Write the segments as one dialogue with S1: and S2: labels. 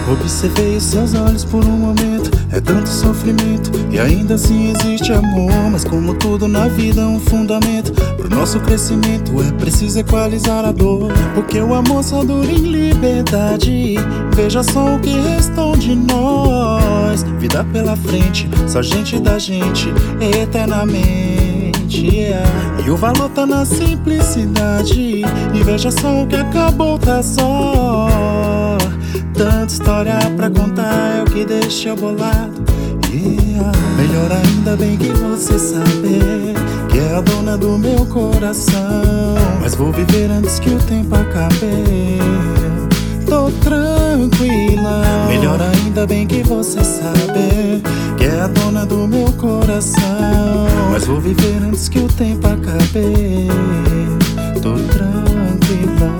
S1: Observei os seus olhos por um momento. É tanto sofrimento e ainda assim existe amor. Mas como tudo na vida é um fundamento, pro nosso crescimento é preciso equalizar a dor. Porque o amor só dura em liberdade. Veja só o que restou de nós. Vida pela frente, só gente da gente eternamente, yeah. E o valor tá na simplicidade. E veja só o que acabou, tá só. Tanta história pra contar é o que deixa bolado, yeah. Melhor ainda bem que você sabe que é a dona do meu coração. Mas vou viver antes que o tempo acabe. Tô tranquila. Melhor ainda bem que você sabe que é a dona do meu coração. Mas vou viver antes que o tempo acabe. Tô tranquila.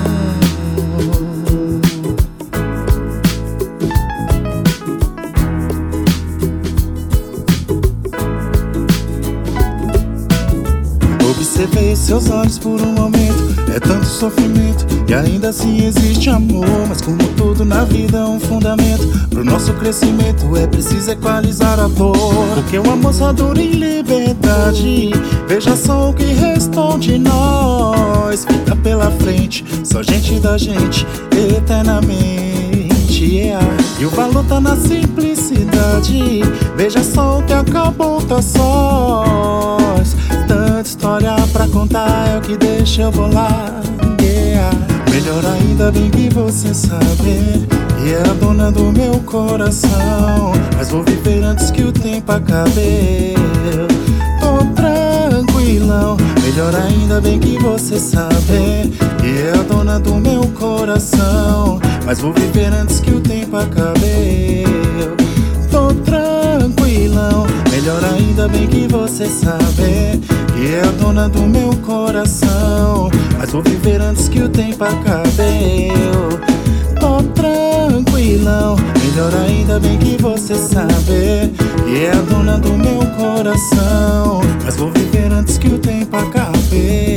S1: Observei os seus olhos por um momento. É tanto sofrimento e ainda assim existe amor. Mas como tudo na vida é um fundamento, pro nosso crescimento é preciso equalizar a dor. Porque o amor só dura em liberdade. Veja só o que restou de nós. Vida pela frente, só gente da gente eternamente, yeah. E o valor tá na simplicidade. Veja só o que acabou, tá sós. Tanta história pra contar é o que deixa eu bolar, yeah. Melhor ainda bem que você sabe que é a dona do meu coração. Mas vou viver antes que o tempo acabe. Tô tranquilão. Melhor ainda bem que você sabe que é a dona do meu coração. Mas vou viver antes que o tempo acabe. Tô tranquilão. Melhor ainda bem que você sabe que é a dona do meu coração. Mas vou viver antes que o tempo acabe. Tô tranquilão. Melhor ainda bem que você sabe que é a dona do meu coração. Mas vou viver antes que o tempo acabe.